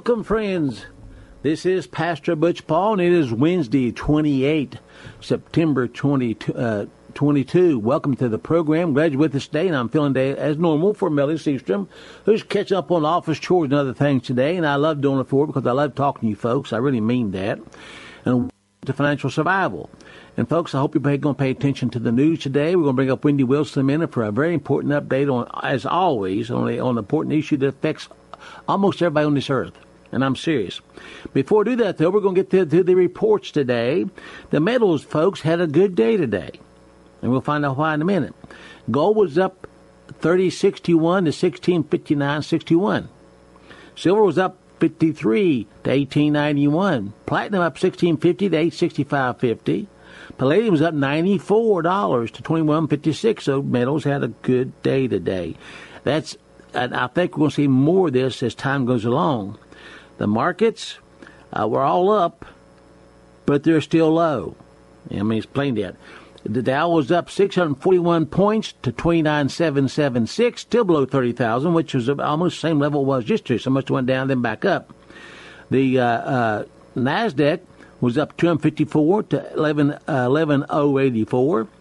Welcome, friends. This is Pastor Butch Paul, and it is Wednesday, 28 September 2022. Welcome to the program. Glad you're with us today, and I'm feeling today as normal for Melly Seastrom, who's catching up on office chores and other things today, and I love doing it for her because I love talking to you folks. I really mean that. And to financial survival. And folks, I hope you're going to pay attention to the news today. We're going to bring up Wendy Wilson in a minute for a very important update on, as always, on an important issue that affects almost everybody on this earth. And I'm serious. Before we do that, though, we're going to get to the reports today. The metals, folks, had a good day today. And we'll find out why in a minute. Gold was up 30.61 to 16.59.61. Silver was up 53 to 18.91. Platinum up 16.50 to 865.50. Palladium was up $94 to 21.56. So metals had a good day today. And I think we're going to see more of this as time goes along. The markets were all up, but they're still low. I mean, it's plain that. The Dow was up 641 points to 29,776, still below 30,000, which was almost the same level it was yesterday. So much went down, then back up. The NASDAQ was up 254 to 11,084.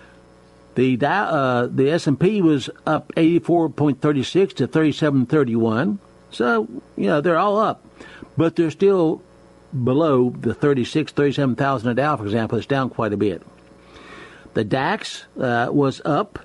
The S&P was up 84.36 to 37.31. So, they're all up. But they're still below the 37,000 a Dow, for example. It's down quite a bit. The DAX was up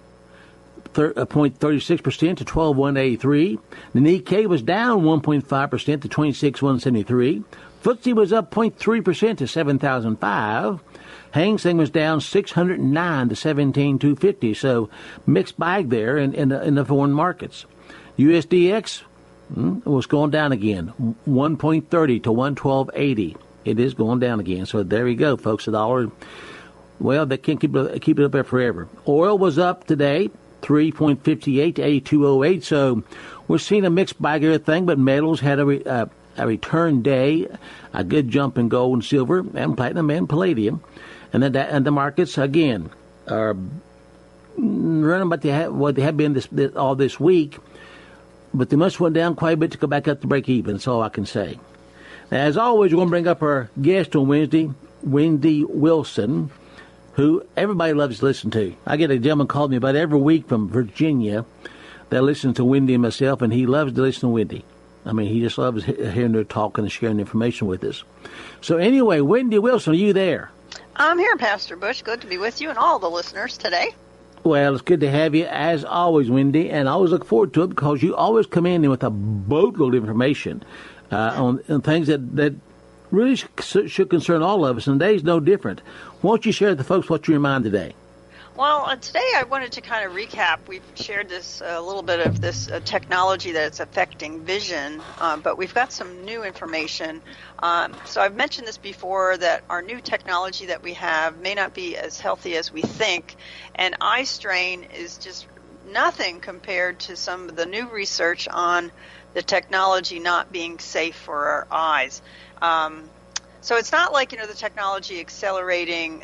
0.36% to 12,183. The Nikkei was down 1.5% to 26,173. FTSE was up 0.3% to 7,005. Hang Seng was down 609 to 17,250. So mixed bag there in the foreign markets. USDX was going down again, 1.30 to 112.80. It is going down again. So there you go, folks. The dollar, well, they can't keep it up there forever. Oil was up today, 3.58 to 82.08. So we're seeing a mixed bag of everything, but metals had a return day, a good jump in gold and silver and platinum and palladium. And the markets, again, are running about what they have been all this week. But they must went down quite a bit to go back up to break even. That's all I can say. Now, as always, we're going to bring up our guest on Wednesday, Wendy Wilson, who everybody loves to listen to. I get a gentleman called me about every week from Virginia that listens to Wendy and myself, and he loves to listen to Wendy. I mean, he just loves hearing her talk and sharing information with us. So anyway, Wendy Wilson, are you there? I'm here, Pastor Bush. Good to be with you and all the listeners today. Well, it's good to have you, as always, Wendy, and I always look forward to it because you always come in with a boatload of information on things that really should concern all of us, and today's no different. Why don't you share with the folks what you're in mind today? Well, today I wanted to kind of recap. We've shared this a little bit of this technology that's affecting vision, but we've got some new information. So I've mentioned this before, that our new technology that we have may not be as healthy as we think, and eye strain is just nothing compared to some of the new research on the technology not being safe for our eyes. So it's not like, the technology accelerating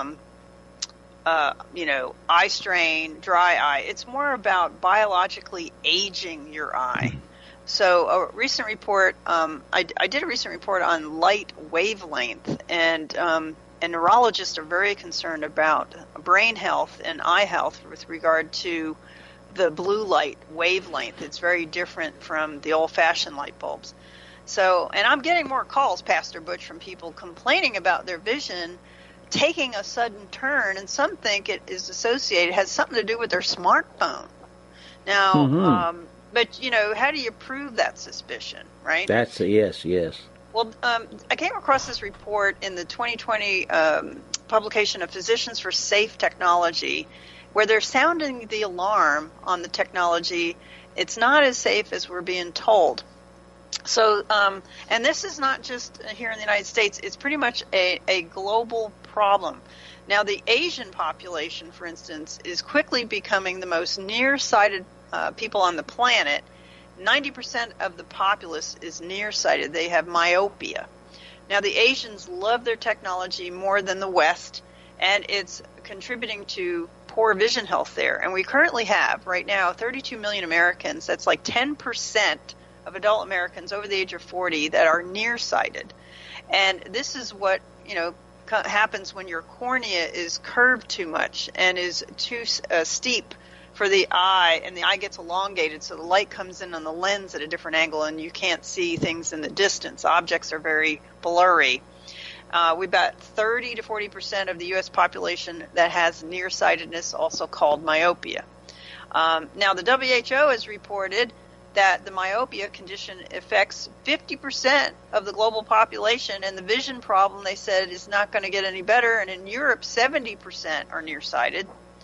eye strain, dry eye. It's more about biologically aging your eye. So a recent report, I did a recent report on light wavelength, and neurologists are very concerned about brain health and eye health with regard to the blue light wavelength. It's very different from the old-fashioned light bulbs. So, and I'm getting more calls, Pastor Butch, from people complaining about their vision taking a sudden turn, and some think it is associated, has something to do with their smartphone. Now, but, how do you prove that suspicion, right? That's yes. Well, I came across this report in the 2020 publication of Physicians for Safe Technology, where they're sounding the alarm on the technology. It's not as safe as we're being told. So, and this is not just here in the United States. It's pretty much a global problem. Now, the Asian population, for instance, is quickly becoming the most nearsighted people on the planet. 90% of the populace is nearsighted. They have myopia. Now, the Asians love their technology more than the West, and it's contributing to poor vision health there. And we currently have, right now, 32 million Americans. That's like 10% of adult Americans over the age of 40 that are nearsighted. And this is what, happens when your cornea is curved too much and is too steep for the eye, and the eye gets elongated, so the light comes in on the lens at a different angle, and you can't see things in the distance. Objects are very blurry. We've got 30 to 40% of the U.S. population that has nearsightedness, also called myopia. Now, the WHO has reported that the myopia condition affects 50% of the global population, and the vision problem, they said, is not going to get any better. And in Europe, 70% are nearsighted.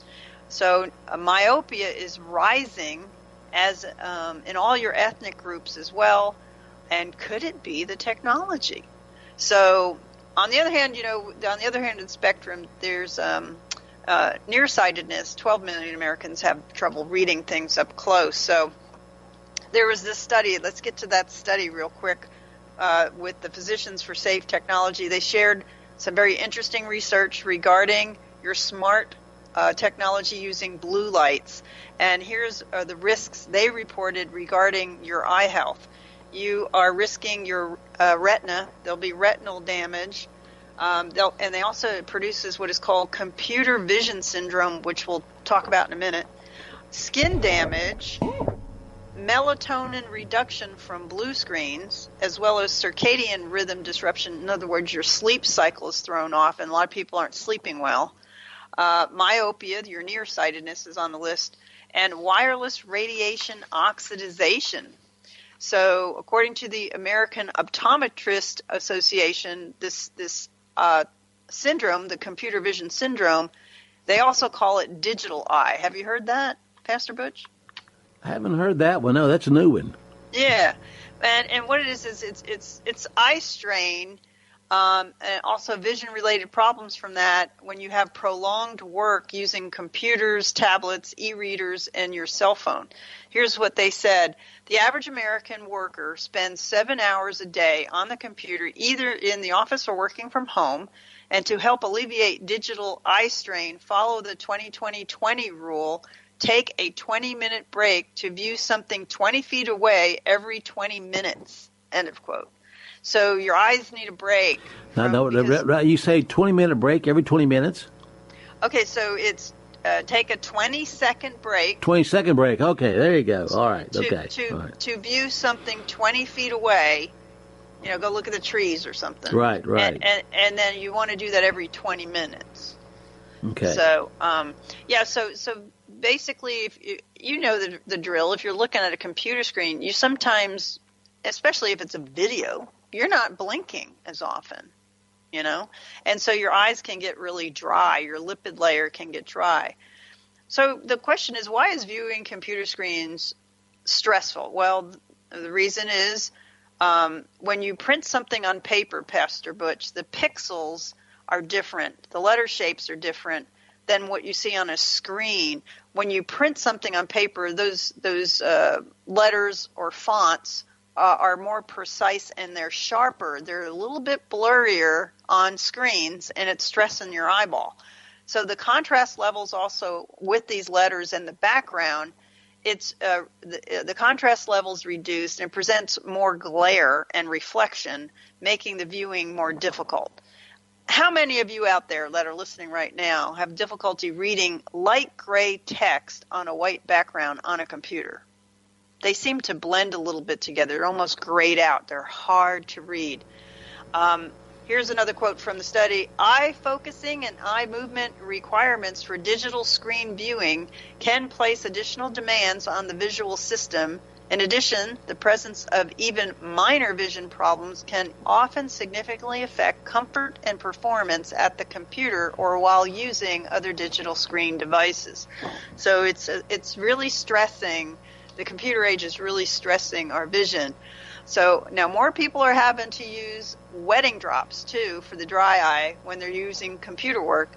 So myopia is rising as in all your ethnic groups as well. And could it be the technology? So on the other hand, on the other hand of the spectrum, there's nearsightedness. 12 million Americans have trouble reading things up close. So there was this study. Let's get to that study real quick with the Physicians for Safe Technology. They shared some very interesting research regarding your smart technology using blue lights. And here's the risks they reported regarding your eye health. You are risking your retina. There'll be retinal damage. And they also produces what is called computer vision syndrome, which we'll talk about in a minute. Skin damage, melatonin reduction from blue screens, as well as circadian rhythm disruption. In other words, your sleep cycle is thrown off, and a lot of people aren't sleeping well. Myopia, your nearsightedness, is on the list, and wireless radiation oxidization. So, according to the American Optometrist Association, this syndrome, the computer vision syndrome, they also call it digital eye. Have you heard that, Pastor Butch? I haven't heard that one. No, that's a new one. Yeah, and what it is it's eye strain. And also vision-related problems from that when you have prolonged work using computers, tablets, e-readers, and your cell phone. Here's what they said. The average American worker spends 7 hours a day on the computer, either in the office or working from home. And to help alleviate digital eye strain, follow the 20-20-20 rule. Take a 20-minute break to view something 20 feet away every 20 minutes. End of quote. So your eyes need a break. You say 20-minute break every 20 minutes? Okay, so it's take a 20-second break. 20-second break. Okay, there you go. All right. To view something 20 feet away, go look at the trees or something. Right. And then you want to do that every 20 minutes. Okay. So, so basically, if you know the drill. If you're looking at a computer screen, you sometimes, especially if it's a video, you're not blinking as often, and so your eyes can get really dry. Your lipid layer can get dry. So the question is, why is viewing computer screens stressful? Well, the reason is when you print something on paper, Pastor Butch, the pixels are different. The letter shapes are different than what you see on a screen. When you print something on paper, those letters or fonts are more precise and they're sharper. They're a little bit blurrier on screens, and it's stressing your eyeball. So the contrast levels also with these letters and the background, it's the contrast levels reduced and presents more glare and reflection, making the viewing more difficult. How many of you out there that are listening right now have difficulty reading light gray text on a white background on a computer? They seem to blend a little bit together. They're almost grayed out. They're hard to read. Here's another quote from the study. Eye focusing and eye movement requirements for digital screen viewing can place additional demands on the visual system. In addition, the presence of even minor vision problems can often significantly affect comfort and performance at the computer or while using other digital screen devices. So it's really stressing. The computer age is really stressing our vision. So now more people are having to use wetting drops, too, for the dry eye when they're using computer work.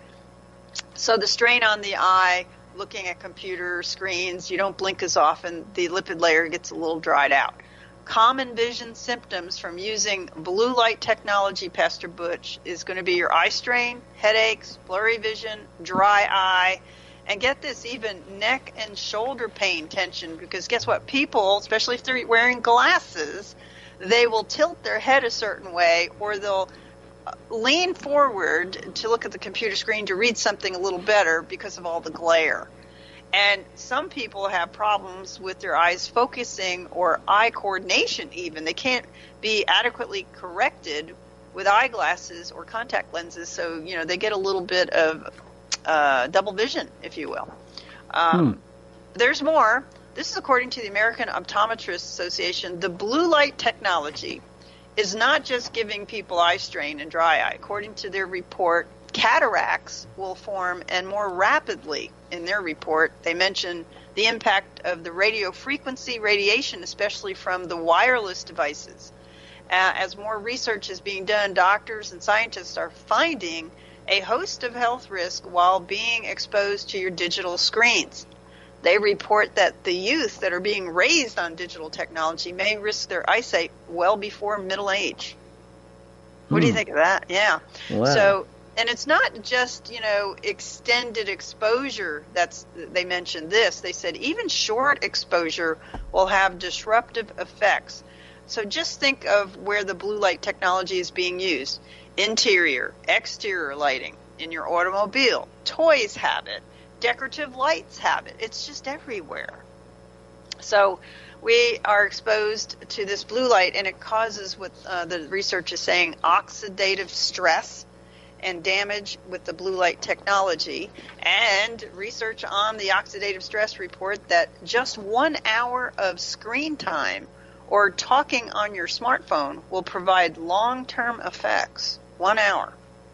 So the strain on the eye, looking at computer screens, you don't blink as often, the lipid layer gets a little dried out. Common vision symptoms from using blue light technology, Pastor Butch, is going to be your eye strain, headaches, blurry vision, dry eye, And get this, even neck and shoulder pain tension, because guess what? People, especially if they're wearing glasses, they will tilt their head a certain way, or they'll lean forward to look at the computer screen to read something a little better because of all the glare. And some people have problems with their eyes focusing or eye coordination even. They can't be adequately corrected with eyeglasses or contact lenses, so, they get a little bit of double vision, if you will. There's more. This is according to the American Optometrists Association. The blue light technology is not just giving people eye strain and dry eye. According to their report, cataracts will form, and more rapidly. In their report, they mention the impact of the radio frequency radiation, especially from the wireless devices. As more research is being done, doctors and scientists are finding a host of health risks while being exposed to your digital screens. They report that the youth that are being raised on digital technology may risk their eyesight well before middle age. What do you think of that? Yeah. Wow. So, and it's not just, extended exposure. They mentioned this. They said even short exposure will have disruptive effects. So just think of where the blue light technology is being used. Interior, exterior lighting in your automobile. Toys have it. Decorative lights have it. It's just everywhere. So we are exposed to this blue light, and it causes what the research is saying oxidative stress and damage with the blue light technology. And research on the oxidative stress report that just 1 hour of screen time or talking on your smartphone will provide long-term effects. 1 hour.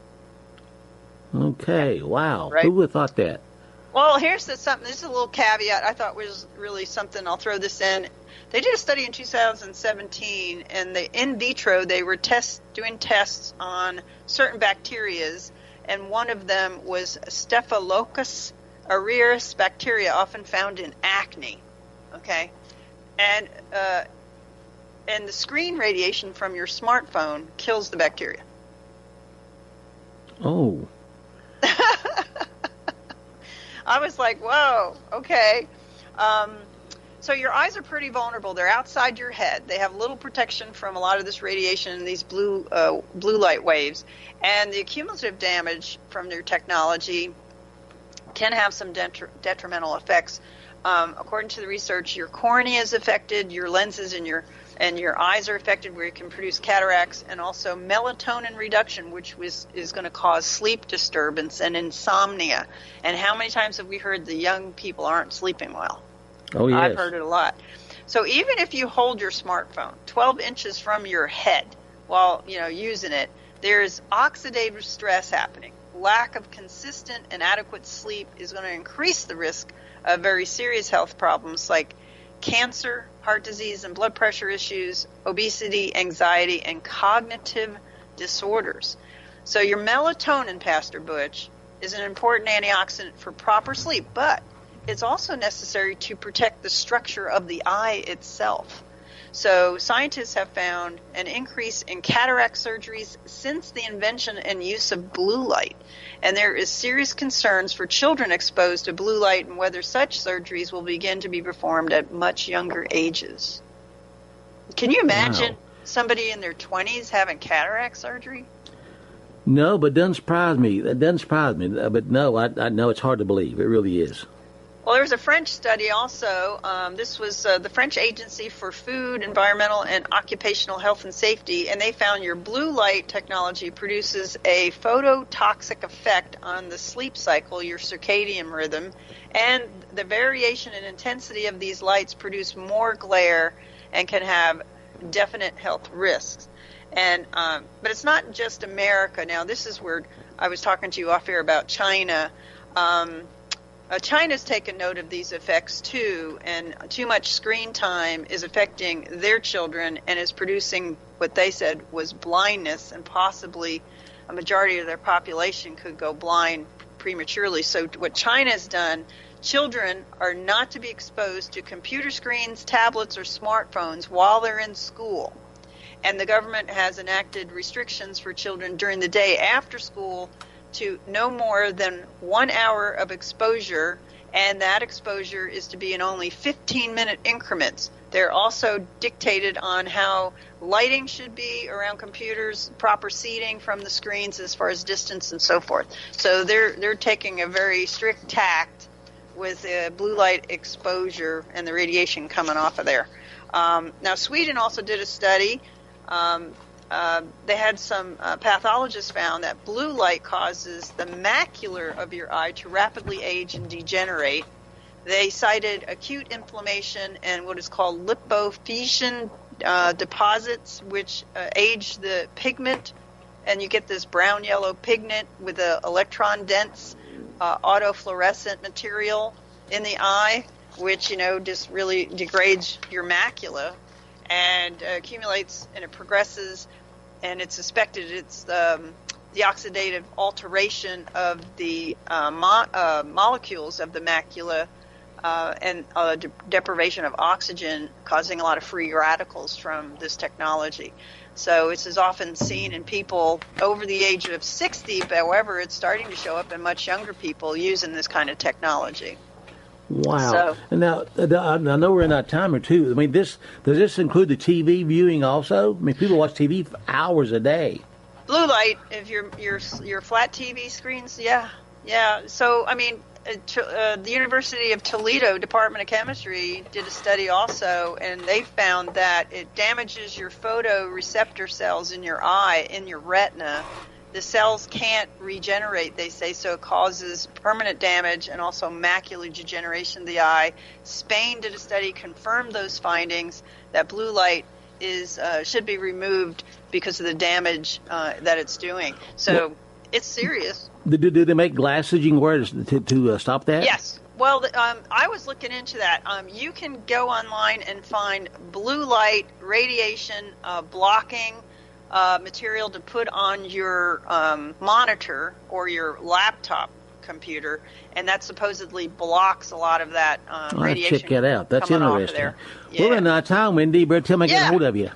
Okay, wow. Right? Who would have thought that? Well, here's something. This is a little caveat I thought was really something. I'll throw this in. They did a study in 2017, and in vitro they were doing tests on certain bacterias, and one of them was Staphylococcus aureus bacteria, often found in acne. Okay, and the screen radiation from your smartphone kills the bacteria. Oh. I was like, whoa, okay. So your eyes are pretty vulnerable. They're outside your head. They have little protection from a lot of this radiation and these blue light waves. And the cumulative damage from their technology can have some detrimental effects. According to the research, your cornea is affected, your lenses and your eyes are affected, where it can produce cataracts, and also melatonin reduction, which is going to cause sleep disturbance and insomnia. And how many times have we heard the young people aren't sleeping well? Oh, yes. I've heard it a lot. So even if you hold your smartphone 12 inches from your head while using it, there's oxidative stress happening. Lack of consistent and adequate sleep is going to increase the risk of very serious health problems like cancer, heart disease and blood pressure issues, obesity, anxiety, and cognitive disorders. So your melatonin, Pastor Butch, is an important antioxidant for proper sleep, but it's also necessary to protect the structure of the eye itself. So scientists have found an increase in cataract surgeries since the invention and use of blue light. And there is serious concerns for children exposed to blue light and whether such surgeries will begin to be performed at much younger ages. Can you imagine somebody in their 20s having cataract surgery? No, but it doesn't surprise me. It doesn't surprise me. But no, I know it's hard to believe. It really is. Well, there was a French study also. This was the French Agency for Food, Environmental, and Occupational Health and Safety, and they found your blue light technology produces a phototoxic effect on the sleep cycle, your circadian rhythm, and the variation in intensity of these lights produce more glare and can have definite health risks. And but it's not just America. Now, this is where I was talking to you off air about China. China's taken note of these effects too, and too much screen time is affecting their children and is producing what they said was blindness, and possibly a majority of their population could go blind prematurely. So what China's done, children are not to be exposed to computer screens, tablets, or smartphones while they're in school. And the government has enacted restrictions for children during the day after school to no more than 1 hour of exposure and that exposure is to be in only 15-minute increments. They're also dictated on how lighting should be around computers, proper seating from the screens as far as distance and so forth. So they're taking a very strict tact with blue light exposure and the radiation coming off of there. Now, Sweden also did a study. They had some pathologists found that blue light causes the macula of your eye to rapidly age and degenerate. They cited acute inflammation and what is called lipofuscin deposits, which age the pigment, and you get this brown-yellow pigment with an electron-dense autofluorescent material in the eye, which, just really degrades your macula and accumulates, and it progresses, and it's suspected it's the oxidative alteration of the molecules of the macula and deprivation of oxygen, causing a lot of free radicals from this technology. So this is often seen in people over the age of 60, but however, it's starting to show up in much younger people using this kind of technology. Wow. So, and now, I know we're in that time or two. I mean, does this include the TV viewing also? I mean, people watch TV for hours a day. Blue light, if your flat TV screens, yeah. So, I mean, the University of Toledo Department of Chemistry did a study also, and they found that it damages your photoreceptor cells in your eye, in your retina. The cells can't regenerate, they say, so it causes permanent damage and also macular degeneration of the eye. Spain did a study, confirmed those findings, that blue light should be removed because of the damage that it's doing. So it's serious. Do they make glasses you can wear to stop that? Yes. Well, I was looking into that. You can go online and find blue light radiation blocking material to put on your monitor or your laptop computer, and that supposedly blocks a lot lot of radiation. Check that out. That's interesting. Yeah. We're in time, Wendy. Better tell me to get a hold of you.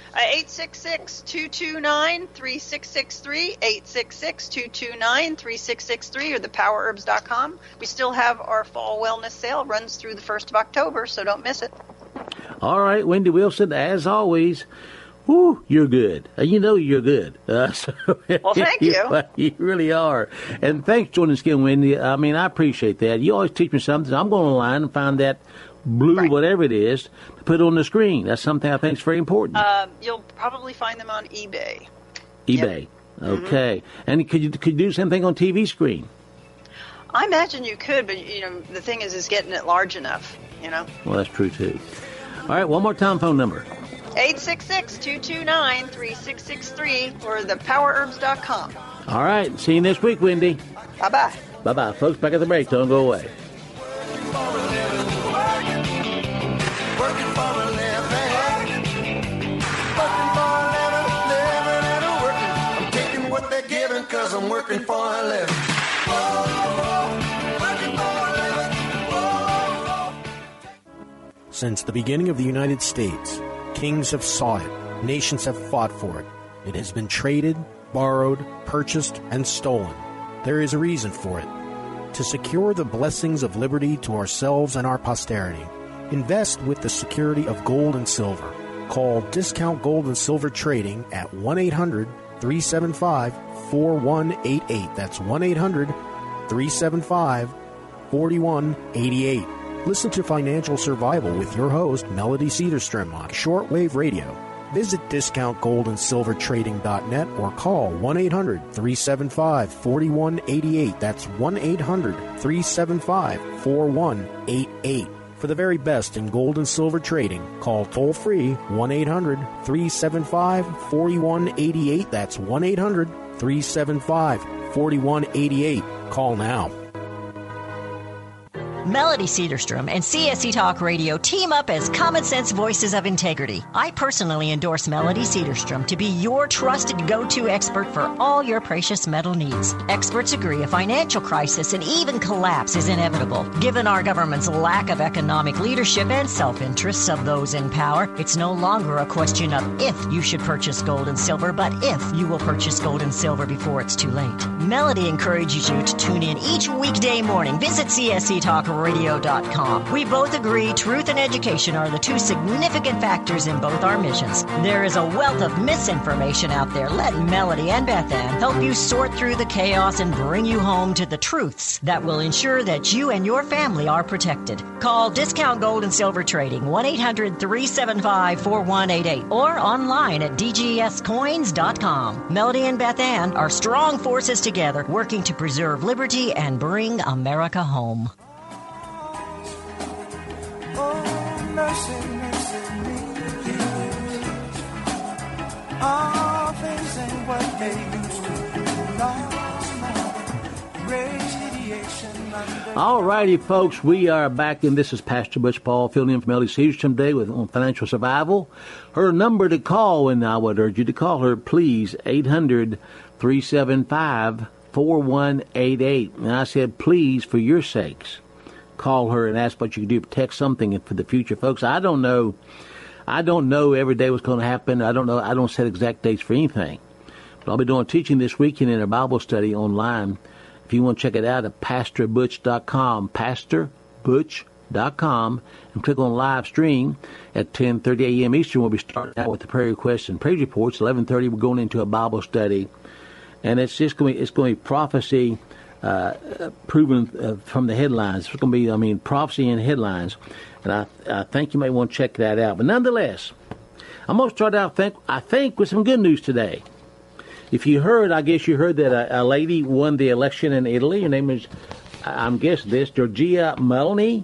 866-229-3663, 866-229-3663, or thepowerherbs.com. We still have our fall wellness sale. Runs through the 1st of October, so don't miss it. All right, Wendy Wilson, as always, whoo, you're good. You're good. Well, thank you. You really are. And thanks for joining us again, Wendy. I mean, I appreciate that. You always teach me something. I'm going online and find that blue, whatever it is, to put on the screen. That's something I think is very important. You'll probably find them on eBay. eBay. Yep. Okay. Mm-hmm. And could you do the same thing on TV screen? I imagine you could, but the thing is getting it large enough. Well, that's true too. All right. One more time, phone number. 866-229-3663 or thepowerherbs.com. All right. See you next week, Wendy. Bye-bye. Bye-bye. Folks, back at the break. Don't go away. Because I'm working for a living. Since the beginning of the United States, kings have sought it, nations have fought for it. It has been traded, borrowed, purchased, and stolen. There is a reason for it. To secure the blessings of liberty to ourselves and our posterity, invest with the security of gold and silver. Call Discount Gold and Silver Trading at 1-800-375-4188. That's 1-800-375-4188. Listen to Financial Survival with your host, Melody Cedarstrom, on shortwave radio. Visit discountgoldandsilvertrading.net or call 1-800-375-4188. That's 1-800-375-4188. For the very best in gold and silver trading, call toll-free 1-800-375-4188. That's 1-800-375-4188. Call now. Melody Cedarstrom and CSC Talk Radio team up as common sense voices of integrity. I personally endorse Melody Cedarstrom to be your trusted go-to expert for all your precious metal needs. Experts agree a financial crisis and even collapse is inevitable. Given our government's lack of economic leadership and self-interests of those in power, it's no longer a question of if you should purchase gold and silver, but if you will purchase gold and silver before it's too late. Melody encourages you to tune in each weekday morning. Visit CSC Talk ScienceTalkRadio.com. We both agree truth and education are the two significant factors in both our missions. There is a wealth of misinformation out there. Let Melody and Beth Ann help you sort through the chaos and bring you home to the truths that will ensure that you and your family are protected. Call Discount Gold and Silver Trading 1-800-375-4188 or online at dgscoins.com. Melody and Beth Ann are strong forces together working to preserve liberty and bring America home. Oh, mercy, mercy me. All things ain't what they used to be. Radiation. All righty, folks, we are back, and this is Pastor Butch Paul filling in for Melody Cedarstrom today on Financial Survival. Her number to call, and I would urge you to call her, please, 800-375-4188. And I said, please, for your sakes, call her and ask what you can do to protect something for the future, folks. I don't know every day what's going to happen. I don't set exact dates for anything. But I'll be doing teaching this weekend in a Bible study online. If you want to check it out at PastorButch.com, PastorButch.com, and click on live stream at 10:30 a.m. Eastern. We'll be starting out with the prayer requests and praise reports. 11:30, we're going into a Bible study, and it's going to be prophecy proven from the headlines. It's going to be, prophecy in headlines, and I think you may want to check that out. But nonetheless, I'm going to start out, I think, with some good news today. If you heard, I guess you heard that a lady won the election in Italy. Her name is, I'm guessing this, Giorgia Meloni,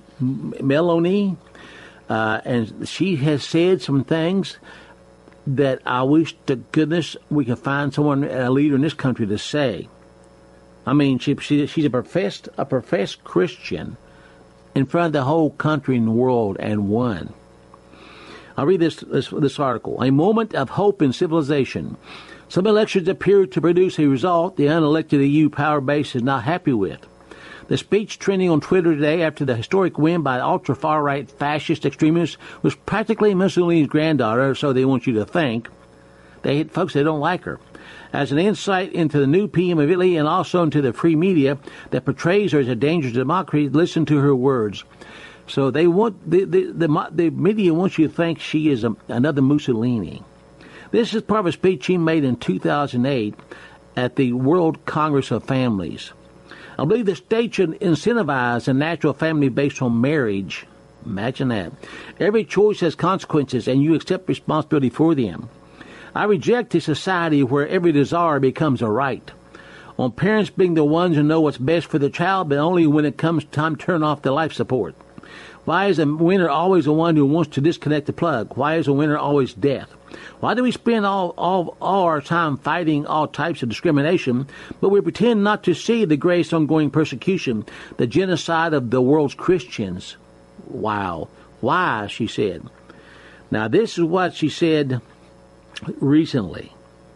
and she has said some things that I wish to goodness we could find someone, a leader in this country, to say. I mean, she's a professed Christian in front of the whole country and the world, and won. I'll read this article. A moment of hope in civilization. Some elections appear to produce a result the unelected EU power base is not happy with. The speech trending on Twitter today after the historic win by ultra-far-right fascist extremists was practically Mussolini's granddaughter, so they want you to think. They don't like her. As an insight into the new PM of Italy and also into the free media that portrays her as a dangerous democracy, listen to her words. So they want the media wants you to think she is another Mussolini. This is part of a speech she made in 2008 at the World Congress of Families. I believe the state should incentivize a natural family based on marriage. Imagine that. Every choice has consequences, and you accept responsibility for them. I reject a society where every desire becomes a right. On parents being the ones who know what's best for the child, but only when it comes time to turn off the life support. Why is the winner always the one who wants to disconnect the plug? Why is the winner always death? Why do we spend all our time fighting all types of discrimination, but we pretend not to see the greatest ongoing persecution, the genocide of the world's Christians? Wow. Why, she said. Now, this is what she said recently.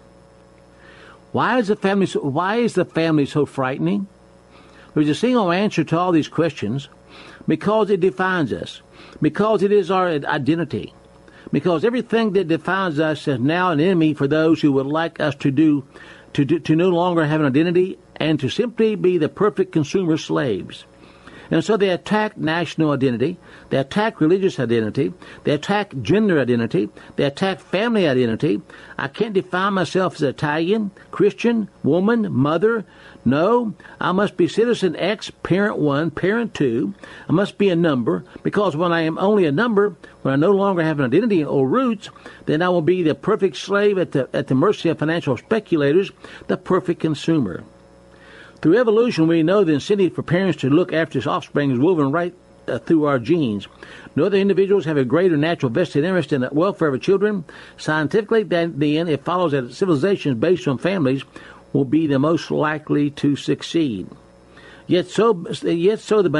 Why is the family so frightening? There's a single answer to all these questions. Because it defines us. Because it is our identity. Because everything that defines us is now an enemy for those who would like us to no longer have an identity and to simply be the perfect consumer slaves. And so they attack national identity, they attack religious identity, they attack gender identity, they attack family identity. I can't define myself as Italian, Christian, woman, mother. No, I must be citizen X, parent 1, parent 2. I must be a number, because when I am only a number, when I no longer have an identity or roots, then I will be the perfect slave at the mercy of financial speculators, the perfect consumer. Through evolution, we know the incentive for parents to look after his offspring is woven right through our genes. No other individuals have a greater natural vested interest in the welfare of children. Scientifically, then it follows that civilizations based on families will be the most likely to succeed. Yet to say the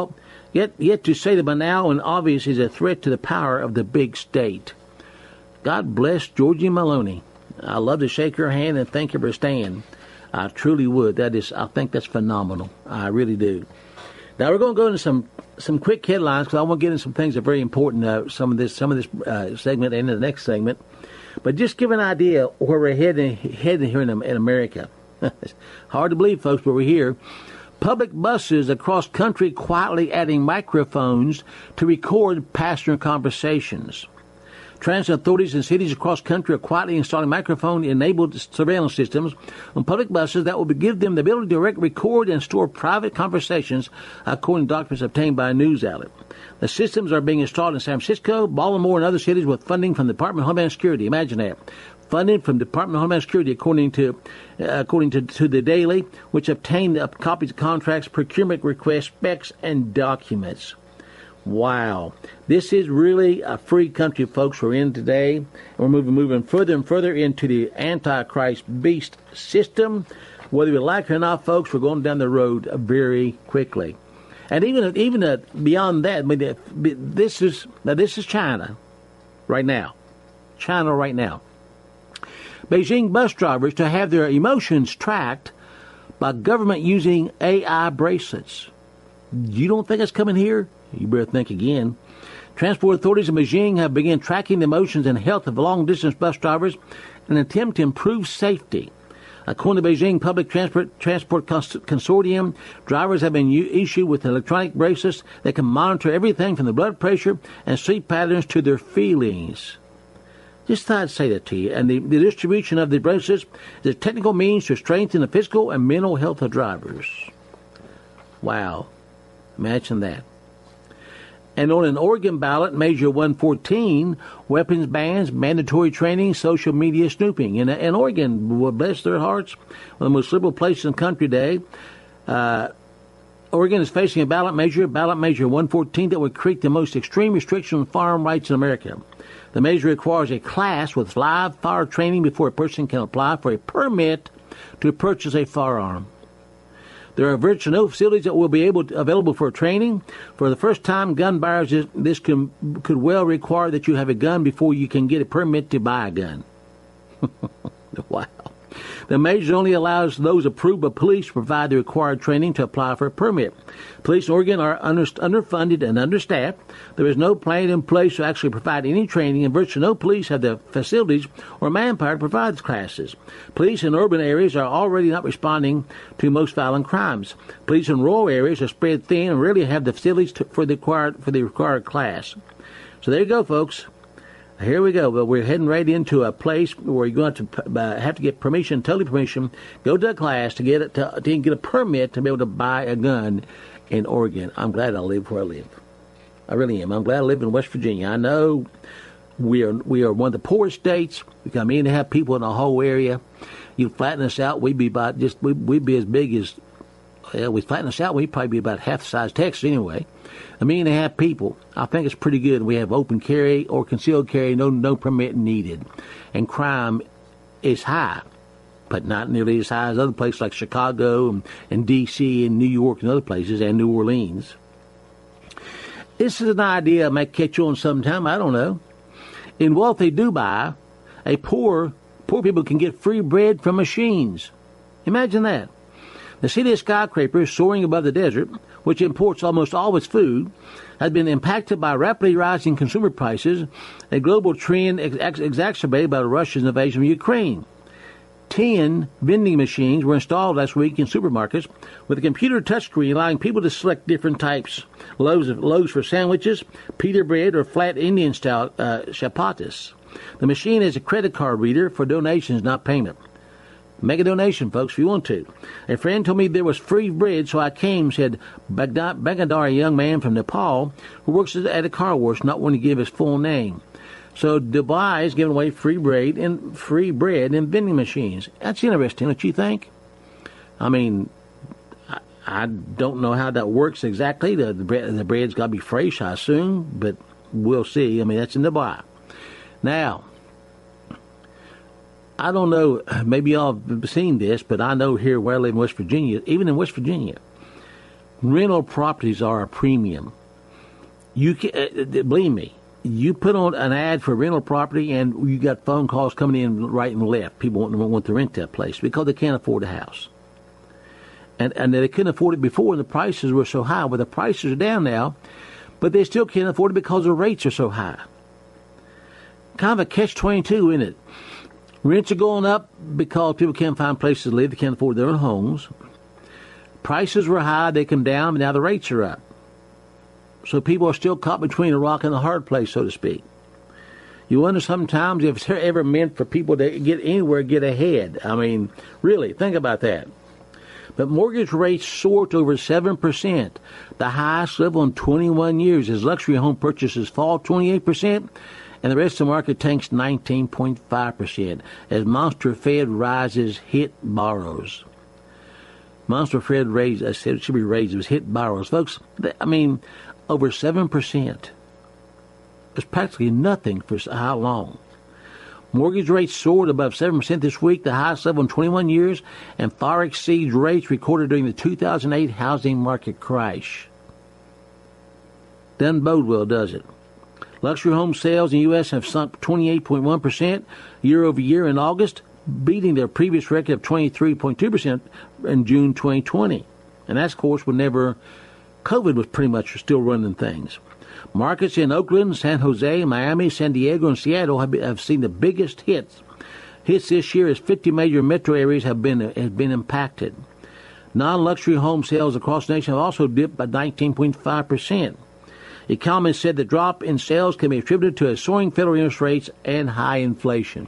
banal and obvious is a threat to the power of the big state. God bless Giorgia Meloni. I love to shake her hand and thank her for staying. I truly would. I think that's phenomenal. I really do. Now we're going to go into some quick headlines because I want to get into some things that are very important. Some of this segment and the next segment, but just give an idea where we're heading here in America. It's hard to believe, folks, but we're here. Public buses across country quietly adding microphones to record passenger conversations. Transit authorities in cities across country are quietly installing microphone-enabled surveillance systems on public buses that will give them the ability to record and store private conversations, according to documents obtained by a news outlet. The systems are being installed in San Francisco, Baltimore, and other cities with funding from the Department of Homeland Security. Imagine that. Funding from the Department of Homeland Security, according to the Daily, which obtained copies of contracts, procurement requests, specs, and documents. Wow. This is really a free country, folks, we're in today. And we're moving further and further into the Antichrist beast system. Whether we like it or not, folks, we're going down the road very quickly. And even beyond that, I mean, this is China right now. China right now. Beijing bus drivers to have their emotions tracked by government using AI bracelets. You don't think it's coming here? You better think again. Transport authorities in Beijing have begun tracking the emotions and health of long-distance bus drivers in an attempt to improve safety. According to Beijing Public Transport Consortium, drivers have been issued with electronic bracelets that can monitor everything from the blood pressure and sleep patterns to their feelings. Just thought I'd say that to you. And the distribution of the bracelets is a technical means to strengthen the physical and mental health of drivers. Wow. Imagine that. And on an Oregon ballot, Measure 114, weapons bans, mandatory training, social media snooping. In Oregon, well, bless their hearts, one of the most liberal places in the country today, Oregon is facing a ballot measure 114, that would create the most extreme restriction on firearm rights in America. The measure requires a class with live fire training before a person can apply for a permit to purchase a firearm. There are virtually no facilities that will be available for training. For the first time, gun buyers, this could well require that you have a gun before you can get a permit to buy a gun. Wow. The measure only allows those approved by police to provide the required training to apply for a permit. Police in Oregon are underfunded and understaffed. There is no plan in place to actually provide any training, and virtually no police have the facilities or manpower to provide the classes. Police in urban areas are already not responding to most violent crimes. Police in rural areas are spread thin and rarely have the facilities for the required class. So there you go, folks. Here we go. Well, we're heading right into a place where you're going to have to get permission, totally permission, go to a class to get a permit to be able to buy a gun in Oregon. I'm glad I live where I live. I really am. I'm glad I live in West Virginia. I know we are one of the poorest states. We got 1.5 million people in the whole area. You flatten us out, we'd be we'd be as big as. We flatten us out, we'd probably be about half the size of Texas anyway. 1.5 million people. I think it's pretty good. We have open carry or concealed carry, no permit needed. And crime is high, but not nearly as high as other places like Chicago and D.C. and New York and other places, and New Orleans. This is an idea I might catch on sometime. I don't know. In wealthy Dubai, poor people can get free bread from machines. Imagine that. The city of skyscrapers soaring above the desert, which imports almost all its food, has been impacted by rapidly rising consumer prices, a global trend exacerbated by the Russian invasion of Ukraine. 10 vending machines were installed last week in supermarkets with a computer touchscreen allowing people to select different types, loaves for sandwiches, pita bread, or flat Indian-style chapatis. The machine has a credit card reader for donations, not payment. Make a donation, folks, if you want to. A friend told me there was free bread, so I came, said Bagadar, a young man from Nepal who works at a car wash, not wanting to give his full name. So Dubai is giving away free bread in vending machines. That's interesting, don't you think? I mean, I don't know how that works exactly. The bread's got to be fresh, I assume, but we'll see. I mean, that's in Dubai. Now, I don't know, maybe y'all have seen this, but I know here where I live in West Virginia, even in West Virginia, rental properties are a premium. You can, believe me, you put on an ad for rental property and you got phone calls coming in right and left. People want to rent that place because they can't afford a house. And they couldn't afford it before, and the prices were so high. Well, the prices are down now, but they still can't afford it because the rates are so high. Kind of a catch-22, isn't it? Rents are going up because people can't find places to live. They can't afford their own homes. Prices were high, they come down, but now the rates are up. So people are still caught between a rock and a hard place, so to speak. You wonder sometimes if it's ever meant for people to get anywhere, get ahead. I mean, really, think about that. But mortgage rates soared to over 7%, the highest level in 21 years, as luxury home purchases fall 28%, and the rest of the market tanks 19.5%, as Monster Fed rises, hit borrows. Monster Fed raised, I said it should be raised, it was hit borrows. Folks, I mean, over 7%. It's practically nothing for how long. Mortgage rates soared above 7% this week, the highest level in 21 years, and far exceeds rates recorded during the 2008 housing market crash. Doesn't bode well, does it? Luxury home sales in the U.S. have sunk 28.1% year over year in August, beating their previous record of 23.2% in June 2020. And that's, of course, whenever COVID was pretty much still running things. Markets in Oakland, San Jose, Miami, San Diego, and Seattle have seen the biggest hits. Hits this year as 50 major metro areas have been impacted. Non-luxury home sales across the nation have also dipped by 19.5%. Economists said the drop in sales can be attributed to a soaring federal interest rates and high inflation.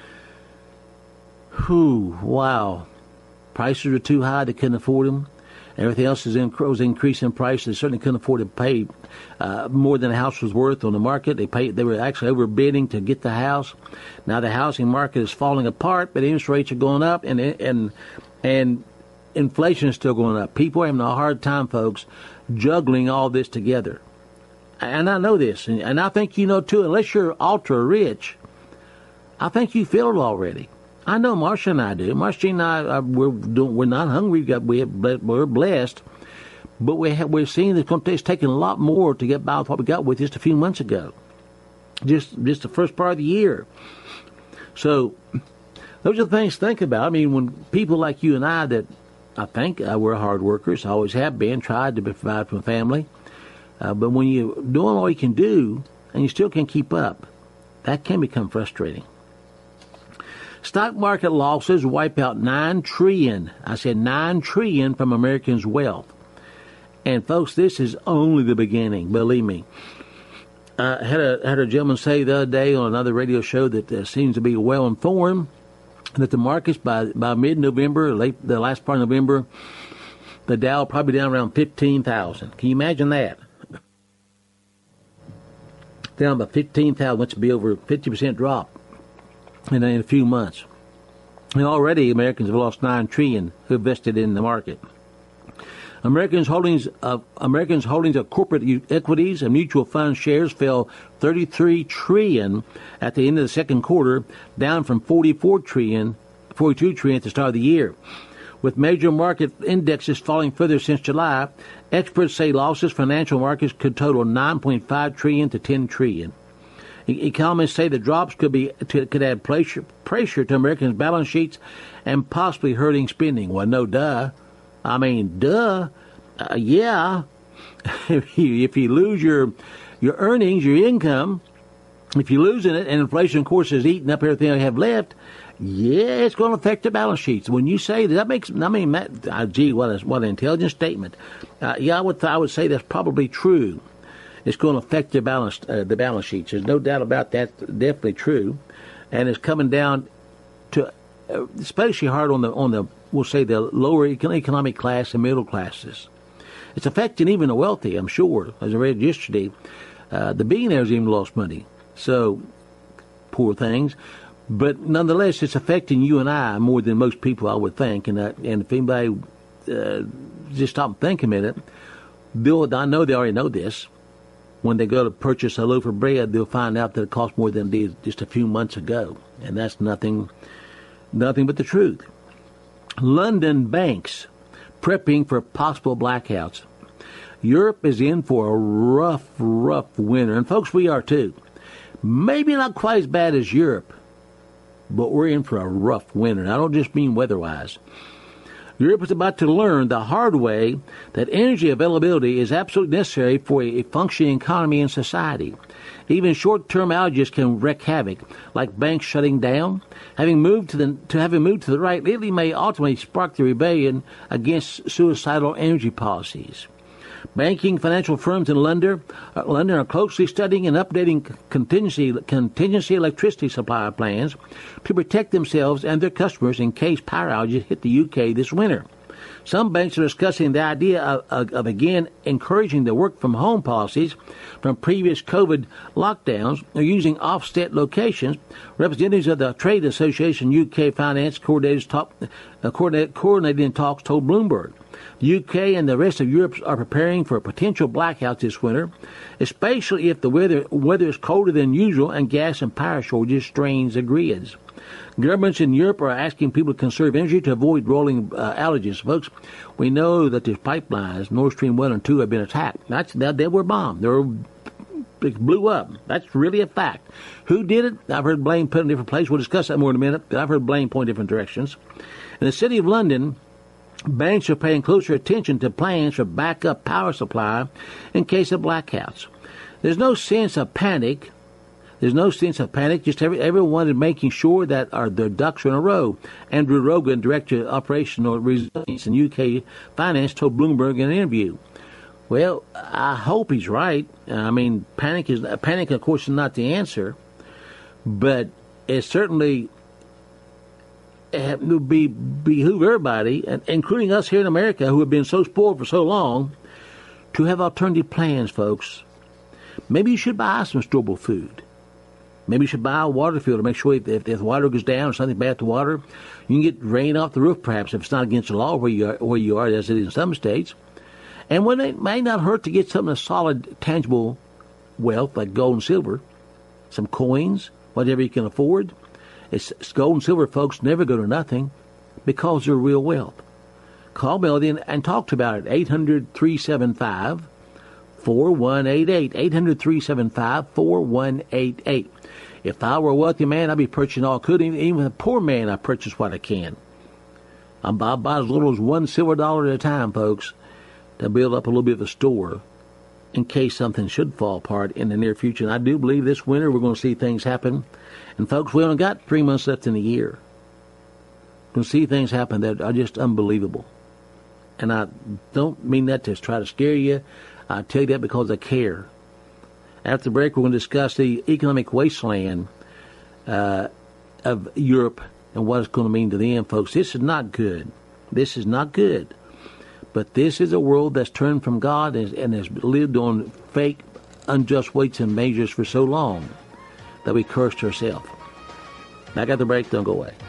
Whew, wow. Prices are too high, they couldn't afford them. Everything else was increasing in price. They certainly couldn't afford to pay more than the house was worth on the market. They were actually overbidding to get the house. Now the housing market is falling apart, but interest rates are going up, and inflation is still going up. People are having a hard time, folks, juggling all this together. And I know this, and I think you know too. Unless you're ultra rich, I think you feel it already. I know Marcia and I do. Marcia and I, we're not hungry. We're blessed, but we're seeing that it's taking a lot more to get by with what we got with just a few months ago, just the first part of the year. So those are the things to think about. I mean, when people like you and I, that I think we're hard workers, always have been, tried to provide for a family, but when you're doing all you can do and you still can't keep up, that can become frustrating. Stock market losses wipe out $9 trillion. I said $9 trillion from Americans' wealth. And folks, this is only the beginning, believe me. I had a gentleman say the other day on another radio show that seems to be well informed that the markets by mid-November, the last part of November, the Dow probably down around 15,000. Can you imagine that? Down by 15,000, which would be over a 50% drop in a few months. And already Americans have lost $9 trillion who invested in the market. Americans' holdings of corporate equities and mutual fund shares fell $33 trillion at the end of the second quarter, down from $42 trillion at the start of the year. With major market indexes falling further since July, experts say losses for financial markets could total $9.5 trillion to $10 trillion. Economists say the drops could add pressure to Americans' balance sheets and possibly hurting spending. Well, no, duh. I mean, duh. Yeah. If you lose your earnings, your income, if you lose it, and inflation, of course, is eating up everything you have left, yeah, it's going to affect the balance sheets. When you say that makes, I mean, gee, what an intelligent statement. Yeah, I would say that's probably true. It's going to affect the balance sheets. There's no doubt about that. Definitely true, and it's coming down to especially hard on the we'll say the lower economic class and middle classes. It's affecting even the wealthy, I'm sure. As I read yesterday, the billionaires even lost money. So poor things, but nonetheless, it's affecting you and I more than most people, I would think. And if anybody just stop and think a minute, I know they already know this. When they go to purchase a loaf of bread, they'll find out that it costs more than it did just a few months ago. And that's nothing but the truth. London banks prepping for possible blackouts. Europe is in for a rough winter. And folks, we are too. Maybe not quite as bad as Europe, but we're in for a rough winter. And I don't just mean weather-wise. Europe is about to learn the hard way that energy availability is absolutely necessary for a functioning economy and society. Even short-term outages can wreak havoc, like banks shutting down. Having moved to the right, Italy may ultimately spark the rebellion against suicidal energy policies. Banking financial firms in London are closely studying and updating contingency electricity supply plans to protect themselves and their customers in case power outages hit the UK this winter. Some banks are discussing the idea of again encouraging the work-from-home policies from previous COVID lockdowns or using offset locations. Representatives of the Trade Association UK Finance coordinating talks told Bloomberg. The UK and the rest of Europe are preparing for potential blackouts this winter, especially if the weather is colder than usual and gas and power shortages strains the grids. Governments in Europe are asking people to conserve energy to avoid rolling outages. Folks, we know that these pipelines, Nord Stream 1 and 2, have been attacked. They were bombed. They blew up. That's really a fact. Who did it? I've heard blame put in different places. We'll discuss that more in a minute. But I've heard blame point in different directions. In the city of London, banks are paying closer attention to plans for backup power supply in case of blackouts. There's no sense of panic. Just everyone is making sure that their ducks are in a row. Andrew Rogan, Director of Operational Resilience in UK Finance, told Bloomberg in an interview. Well, I hope he's right. I mean, panic, of course, is not the answer, but it certainly would behoove everybody, including us here in America, who have been so spoiled for so long, to have alternative plans, folks. Maybe you should buy some storable food. Maybe you should buy a water filter to make sure if the water goes down or something bad to water, you can get rain off the roof, perhaps, if it's not against the law where you are, as it is in some states. And when it may not hurt to get something of solid, tangible wealth like gold and silver, some coins, whatever you can afford. It's gold and silver, folks, never go to nothing because they're real wealth. Call Melody and talk about it. 800-375-4188. 800-375-4188. If I were a wealthy man, I'd be purchasing all I could. Even a poor man, I purchase what I can. I buy as little as $1 silver dollar at a time, folks, to build up a little bit of a store in case something should fall apart in the near future. And I do believe this winter we're going to see things happen. And, folks, we only got 3 months left in the year. We're going to see things happen that are just unbelievable. And I don't mean that to try to scare you. I tell you that because I care. After the break, we're going to discuss the economic wasteland of Europe and what it's going to mean to them, folks. This is not good. This is not good. But this is a world that's turned from God and has lived on fake, unjust weights and measures for so long that we cursed ourselves. Back at the break, don't go away.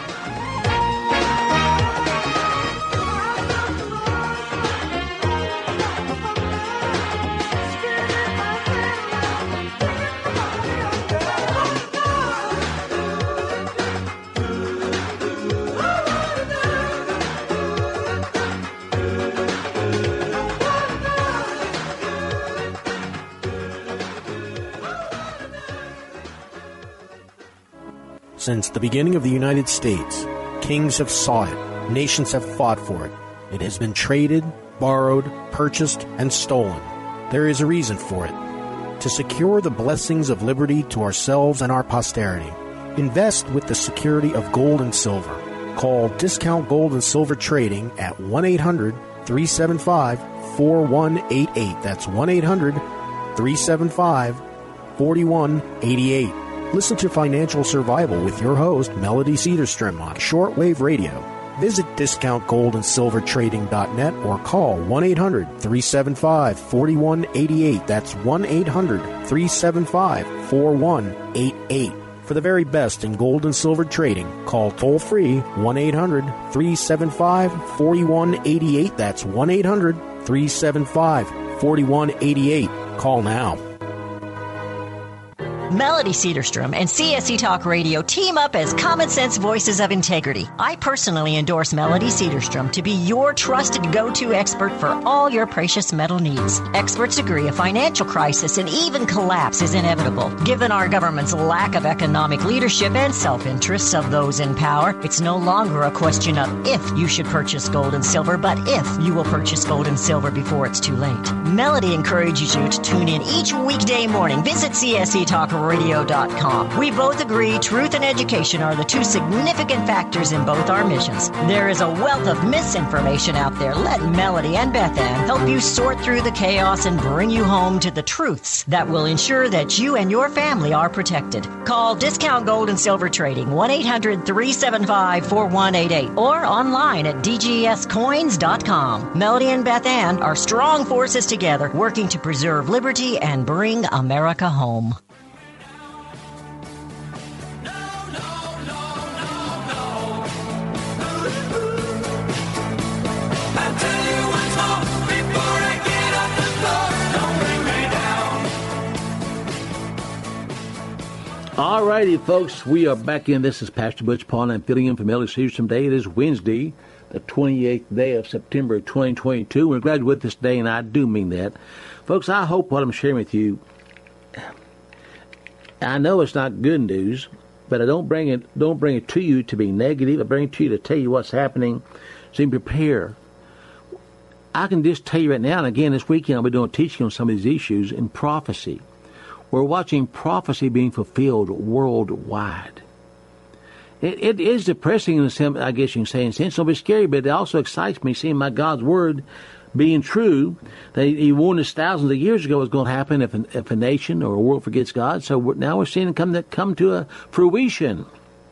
Since the beginning of the United States, kings have sought it, nations have fought for it. It has been traded, borrowed, purchased, and stolen. There is a reason for it. To secure the blessings of liberty to ourselves and our posterity, invest with the security of gold and silver. Call Discount Gold and Silver Trading at 1-800-375-4188. That's 1-800-375-4188. Listen to Financial Survival with your host, Melody Cedarstrom, on shortwave radio. Visit discountgoldandsilvertrading.net or call 1-800-375-4188. That's 1-800-375-4188. For the very best in gold and silver trading, call toll-free 1-800-375-4188. That's 1-800-375-4188. Call now. Melody Cedarstrom and CSC Talk Radio team up as common sense voices of integrity. I personally endorse Melody Cedarstrom to be your trusted go-to expert for all your precious metal needs. Experts agree a financial crisis and even collapse is inevitable. Given our government's lack of economic leadership and self-interests of those in power, it's no longer a question of if you should purchase gold and silver, but if you will purchase gold and silver before it's too late. Melody encourages you to tune in each weekday morning. Visit CSCTalkRadio.com. We both agree truth and education are the two significant factors in both our missions. There is a wealth of misinformation out there. Let Melody and Beth Ann help you sort through the chaos and bring you home to the truths that will ensure that you and your family are protected. Call Discount Gold and Silver Trading 1-800-375-4188 or online at dgscoins.com. Melody and Beth Ann are strong forces together working to preserve liberty and bring America home. All righty, folks, we are back in. This is Pastor Butch Paul, and I'm filling in for Melody Cedarstrom today. It is Wednesday, the 28th day of September 2022. We're glad you're with us today, and I do mean that. Folks, I hope what I'm sharing with you, I know it's not good news, but I don't bring it to you to be negative. I bring it to you to tell you what's happening, so you can prepare. I can just tell you right now, and again, this weekend I'll be doing teaching on some of these issues in prophecy. We're watching prophecy being fulfilled worldwide. It is depressing in a sense, I guess you can say, in a sense. It'll be scary, but it also excites me seeing my God's word being true. That He warned us thousands of years ago was going to happen if a nation or a world forgets God. So now we're seeing it come to a fruition.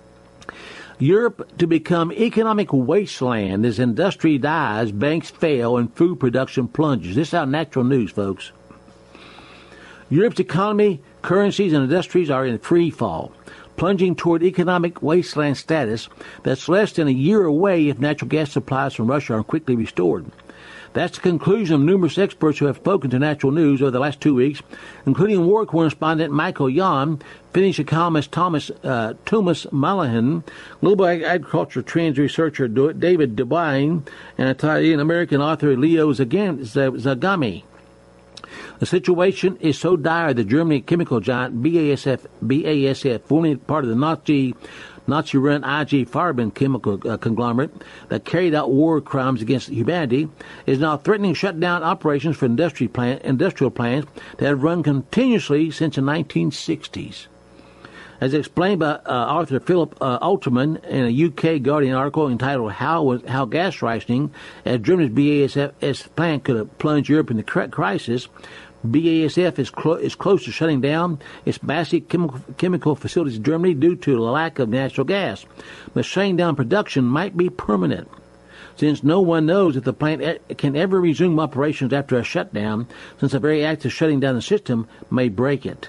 Europe to become economic wasteland as industry dies, banks fail, and food production plunges. This is our natural news, folks. Europe's economy, currencies, and industries are in free fall, plunging toward economic wasteland status that's less than a year away if natural gas supplies from Russia are quickly restored. That's the conclusion of numerous experts who have spoken to Natural News over the last 2 weeks, including war correspondent Michael Yon, Finnish economist Thomas Malahan, global agriculture trends researcher David Devine, and Italian-American author Leo Zagami. The situation is so dire that Germany chemical giant BASF, formerly part of the Nazi-run IG Farben chemical conglomerate that carried out war crimes against humanity, is now threatening to shut down operations for industrial plants that have run continuously since the 1960s. As explained by author Philip Alterman in a UK Guardian article entitled How Gas Rationing at Germany's BASF plant Could Have Plunged Europe into Crisis, BASF is close to shutting down its massive chemical facilities in Germany due to the lack of natural gas. But shutting down production might be permanent, since no one knows if the plant can ever resume operations after a shutdown, since the very act of shutting down the system may break it.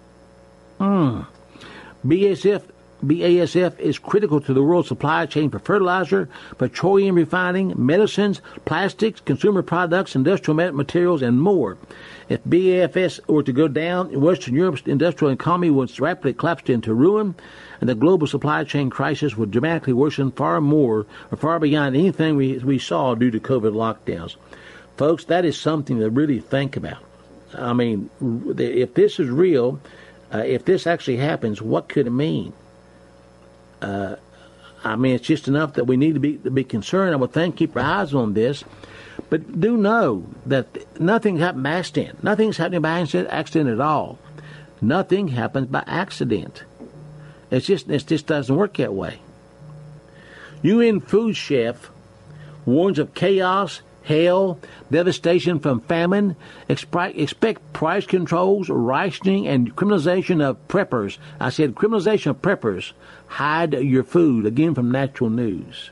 BASF is critical to the world supply chain for fertilizer, petroleum refining, medicines, plastics, consumer products, industrial materials, and more. If BASF were to go down, Western Europe's industrial economy would rapidly collapse into ruin, and the global supply chain crisis would dramatically worsen far beyond anything we saw due to COVID lockdowns. Folks, that is something to really think about. I mean, if this is real, if this actually happens, what could it mean? I mean, it's just enough that we need to be concerned. I would think, keep our eyes on this. But do know that nothing happened by accident. Nothing's happening by accident at all. Nothing happens by accident. It just doesn't work that way. UN food chef warns of chaos, hail, devastation from famine. Expect price controls, rationing, and criminalization of preppers. I said criminalization of preppers. Hide your food. Again, from Natural News.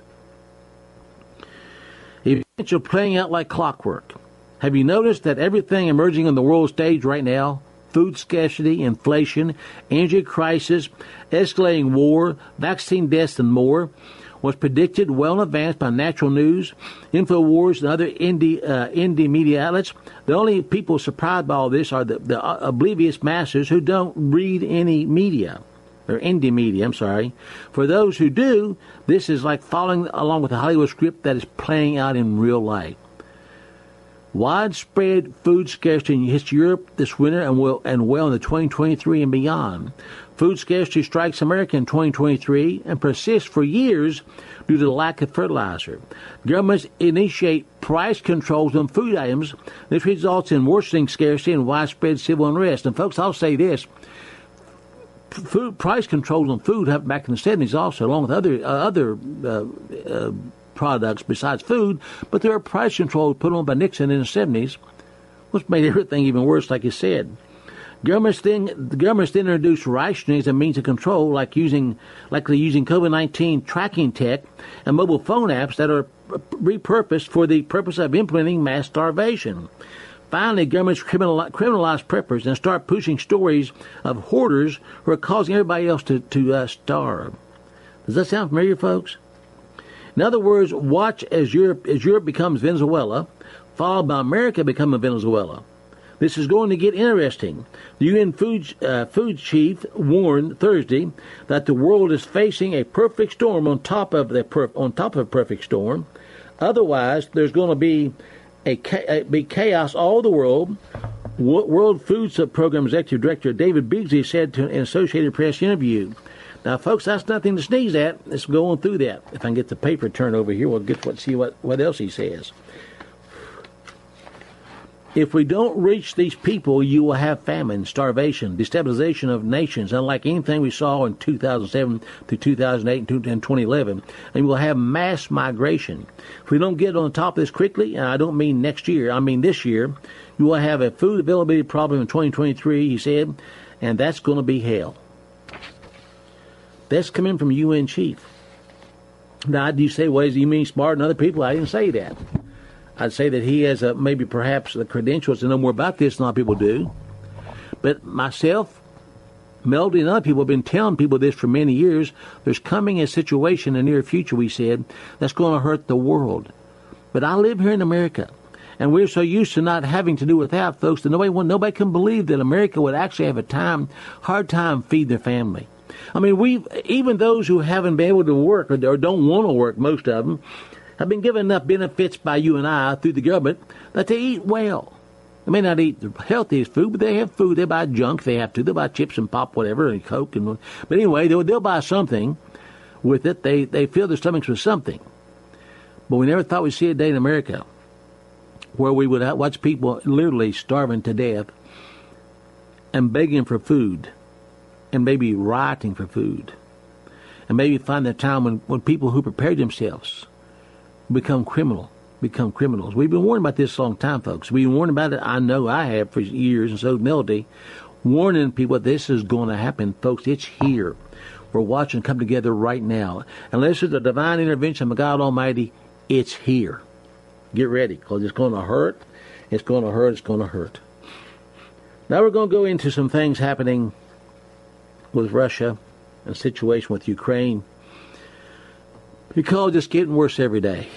Events are playing out like clockwork. Have you noticed that everything emerging on the world stage right now, food scarcity, inflation, energy crisis, escalating war, vaccine deaths, and more, was predicted well in advance by Natural News, InfoWars, and other indie media outlets. The only people surprised by all this are the oblivious masses who don't read any media, or indie media, I'm sorry. For those who do, this is like following along with a Hollywood script that is playing out in real life. Widespread food scarcity hits Europe this winter and well into 2023 and beyond. Food scarcity strikes America in 2023 and persists for years due to the lack of fertilizer. Governments initiate price controls on food items. This results in worsening scarcity and widespread civil unrest. And folks, I'll say this. Food price controls on food happened back in the 70s also, along with other products besides food, but there are price controls put on by Nixon in the 70s, which made everything even worse, like you said. The governments then introduced rationing as a means of control, likely using COVID-19 tracking tech and mobile phone apps that are repurposed for the purpose of implementing mass starvation. Finally, governments criminalize preppers and start pushing stories of hoarders who are causing everybody else to starve. Does that sound familiar, folks? In other words, watch as Europe becomes Venezuela, followed by America becoming Venezuela. This is going to get interesting. The UN food chief warned Thursday that the world is facing a perfect storm on top of a perfect storm. Otherwise, there's going to be chaos all over the world. World Food Program Executive Director David Beasley said to an Associated Press interview. Now, folks, that's nothing to sneeze at. Let's go on through that. If I can get the paper turned over here, we'll see what else he says. If we don't reach these people, you will have famine, starvation, destabilization of nations, unlike anything we saw in 2007 to 2008 and 2011. And we'll have mass migration. If we don't get on top of this quickly, and I don't mean next year, I mean this year, you will have a food availability problem in 2023, he said, and that's going to be hell. That's coming from UN chief. Now, do you say, well, is he mean smarter than other people? I didn't say that. I'd say that he has maybe perhaps the credentials to know more about this than a lot of people do. But myself, Melody, and other people have been telling people this for many years. There's coming a situation in the near future, we said, that's going to hurt the world. But I live here in America, and we're so used to not having to do without, folks, that nobody can believe that America would actually have a hard time feed their family. I mean, even those who haven't been able to work or don't want to work, most of them, have been given enough benefits by you and I through the government that they eat well. They may not eat the healthiest food, but they have food. They buy junk. They have to. They buy chips and pop, whatever, and Coke. But anyway, they'll buy something with it. They fill their stomachs with something. But we never thought we'd see a day in America where we would watch people literally starving to death and begging for food, and maybe rioting for food, and maybe find the time when people who prepared themselves become criminals. We've been warning about this a long time, folks. We've been warning about it. I know I have for years, and so has Melody, warning people this is going to happen, folks. It's here. We're watching it come together right now. Unless it's a divine intervention of God Almighty, it's here. Get ready, because it's going to hurt. It's going to hurt. It's going to hurt. Now we're going to go into some things happening with Russia and the situation with Ukraine, because it's getting worse every day.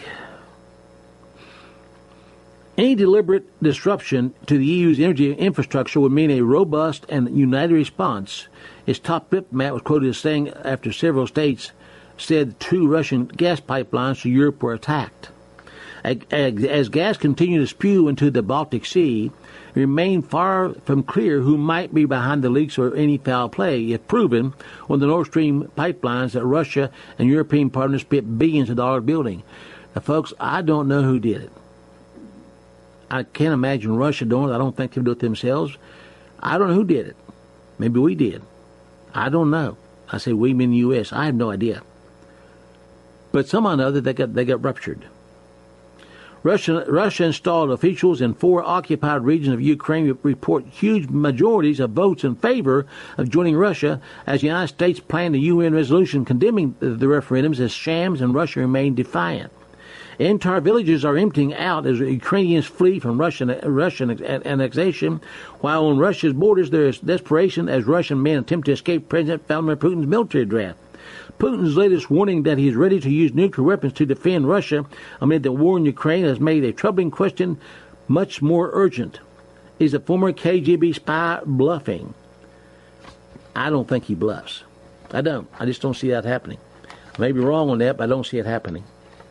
Any deliberate disruption to the EU's energy infrastructure would mean a robust and united response. Its top diplomat was quoted as saying after several states said 2 Russian gas pipelines to Europe were attacked. As gas continued to spew into the Baltic Sea, it remained far from clear who might be behind the leaks or any foul play, if proven, on the Nord Stream pipelines that Russia and European partners spent billions of dollars building. Now, folks, I don't know who did it. I can't imagine Russia doing it. I don't think they'll do it themselves. I don't know who did it. Maybe we did. I don't know. I say we mean the U.S. I have no idea. But somehow or another, they got ruptured. Russia installed officials in 4 occupied regions of Ukraine report huge majorities of votes in favor of joining Russia, as the United States planned a UN resolution condemning the referendums as shams, and Russia remained defiant. Entire villages are emptying out as Ukrainians flee from Russian annexation, while on Russia's borders there is desperation as Russian men attempt to escape President Vladimir Putin's military draft. Putin's latest warning that he is ready to use nuclear weapons to defend Russia amid the war in Ukraine has made a troubling question much more urgent. Is the former KGB spy bluffing? I don't think he bluffs. I don't. I just don't see that happening. I may be wrong on that, but I don't see it happening.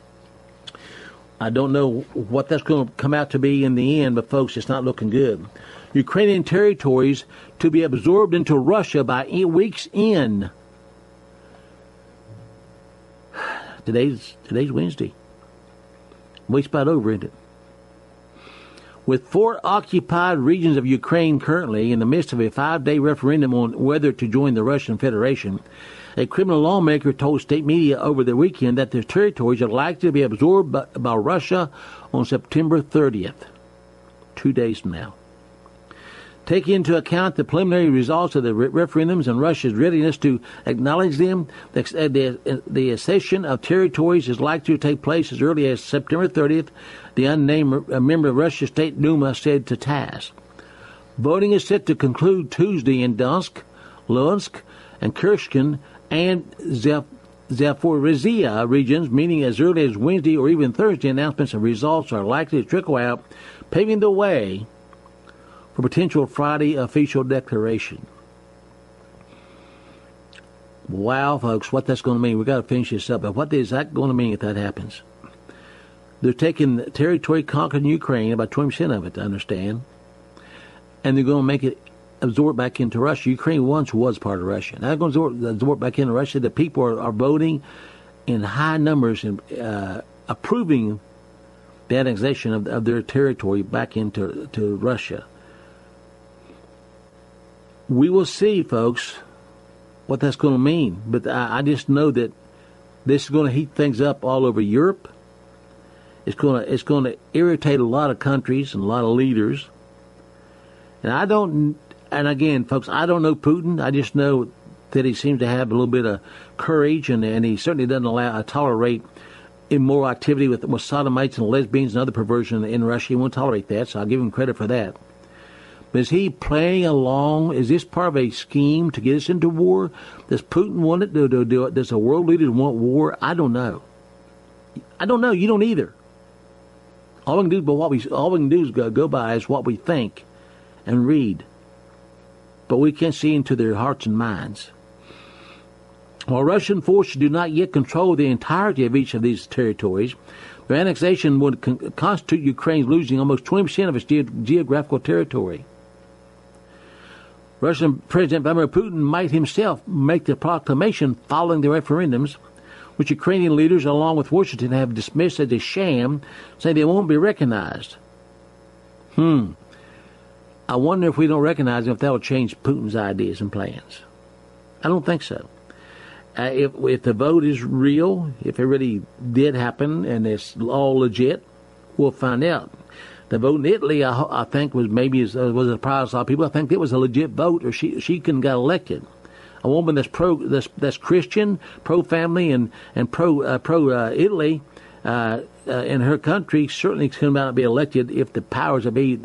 I don't know what that's going to come out to be in the end, but folks, it's not looking good. Ukrainian territories to be absorbed into Russia by week's end. Today's Wednesday. Week's about over, isn't it? With 4 occupied regions of Ukraine currently in the midst of a 5-day referendum on whether to join the Russian Federation, a criminal lawmaker told state media over the weekend that their territories are likely to be absorbed by Russia on September 30th, 2 days from now. Taking into account the preliminary results of the referendums and Russia's readiness to acknowledge them, the accession of territories is likely to take place as early as September 30th, the unnamed member of Russia's State Duma said to TASS. Voting is set to conclude Tuesday in Donetsk, Luhansk, and Kherson and Zaporizhia regions, meaning as early as Wednesday or even Thursday, announcements of results are likely to trickle out, paving the way for potential Friday official declaration. Wow, folks, what that's going to mean. We've got to finish this up. But what is that going to mean if that happens? They're taking territory conquered in Ukraine, about 20% of it, I understand, and they're going to make it absorb back into Russia. Ukraine once was part of Russia. Now they're going to absorb back into Russia. The people are voting in high numbers and approving the annexation of their territory back into Russia. We will see, folks, what that's going to mean. But I just know that this is going to heat things up all over Europe. It's going to irritate a lot of countries and a lot of leaders. And again, folks, I don't know Putin. I just know that he seems to have a little bit of courage, and he certainly doesn't tolerate immoral activity with sodomites and lesbians and other perversion in Russia. He won't tolerate that, so I'll give him credit for that. But is he playing along? Is this part of a scheme to get us into war? Does Putin want it to do it? Does the world leaders want war? I don't know. I don't know. You don't either. All we can do is go by is what we think and read. But we can't see into their hearts and minds. While Russian forces do not yet control the entirety of each of these territories, their annexation would constitute Ukraine losing almost 20% of its geographical territory. Russian President Vladimir Putin might himself make the proclamation following the referendums, which Ukrainian leaders, along with Washington, have dismissed as a sham, saying they won't be recognized. I wonder if we don't recognize them, if that will change Putin's ideas and plans. I don't think so. If the vote is real, if it really did happen and it's all legit, we'll find out. The vote in Italy, I think, was a surprise to a lot of people. I think it was a legit vote, or she couldn't get elected. A woman that's Christian, pro-family, and pro Italy in her country certainly could not be elected if the powers that be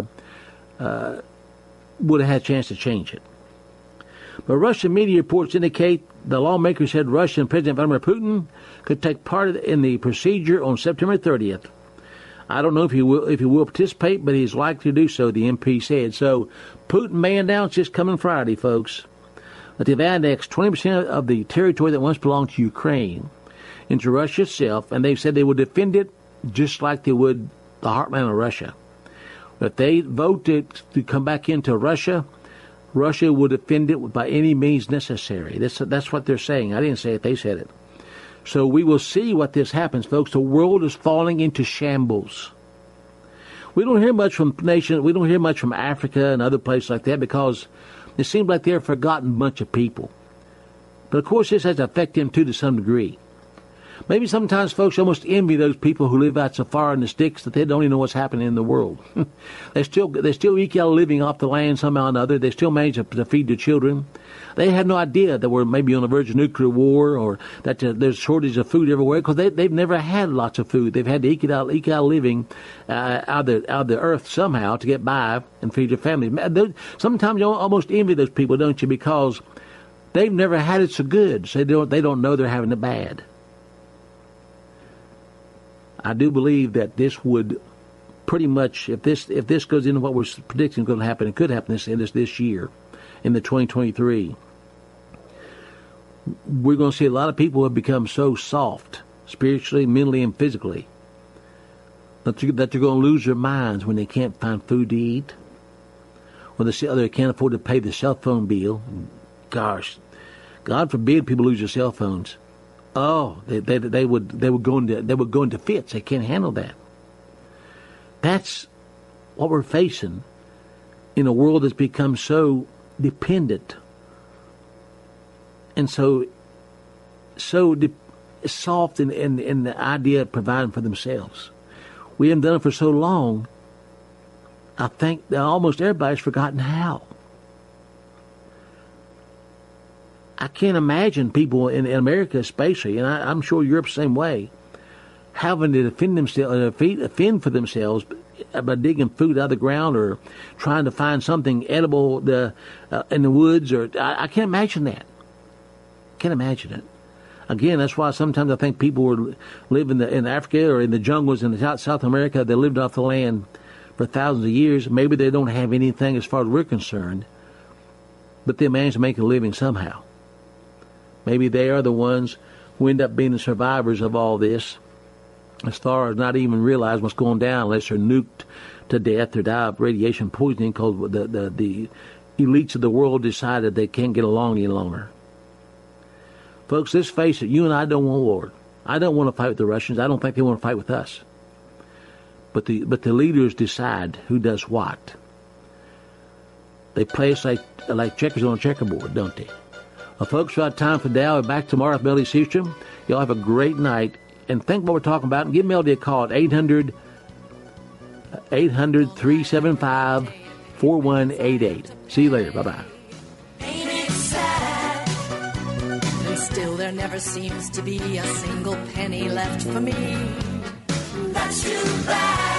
would have had a chance to change it. But Russian media reports indicate the lawmakers said Russian President Vladimir Putin could take part in the procedure on September 30th. I don't know if he will participate, but he's likely to do so, the MP said. So Putin may announce this coming Friday, folks, that they've annexed 20% of the territory that once belonged to Ukraine into Russia itself, and they've said they would defend it just like they would the heartland of Russia. If they vote to come back into Russia, Russia will defend it by any means necessary. That's what they're saying. I didn't say it. They said it. So we will see what this happens, folks. The world is falling into shambles. We don't hear much from nations. We don't hear much from Africa and other places like that because it seems like they're a forgotten bunch of people. But, of course, this has affected them, too, to some degree. Maybe sometimes folks almost envy those people who live out so far in the sticks that they don't even know what's happening in the world. They still eke out a living off the land somehow or another. They still manage to feed their children. They have no idea that we're maybe on the verge of nuclear war or that there's a shortage of food everywhere because they've never had lots of food. They've had to eke out a living out of the earth somehow to get by and feed their families. Sometimes you almost envy those people, don't you, because They've never had it so good, so they don't know they're having it bad. I do believe that this would pretty much, if this goes into what we're predicting is going to happen, it could happen this year, in the 2023. We're going to see a lot of people who have become so soft, spiritually, mentally, and physically, that they're going to lose their minds when they can't find food to eat, or they can't afford to pay the cell phone bill. Gosh, God forbid people lose their cell phones. Oh, they would go into fits. They can't handle that. That's what we're facing in a world that's become so dependent and so soft in the idea of providing for themselves. We haven't done it for so long, I think that almost everybody's forgotten how. I can't imagine people in America especially, and I'm sure Europe's the same way, having to fend for themselves by digging food out of the ground or trying to find something edible in the woods. I can't imagine that. Can't imagine it. Again, that's why sometimes I think people who live in Africa or in the jungles in South America, they lived off the land for thousands of years. Maybe they don't have anything as far as we're concerned, but they manage to make a living somehow. Maybe they are the ones who end up being the survivors of all this, as far as not even realize what's going down unless they're nuked to death or die of radiation poisoning because the elites of the world decided they can't get along any longer. Folks, let's face it, you and I don't want war. I don't want to fight with the Russians. I don't think they want to fight with us. But the leaders decide who does what. They play us like checkers on a checkerboard, don't they? Well, folks, we're out of time for today. I'll be back tomorrow with Melody Seastrom. Y'all have a great night. And think what we're talking about. And give Melody a call at 800-375-4188. See you later. Bye-bye. Still there never seems to be a single penny left for me. That's too bad.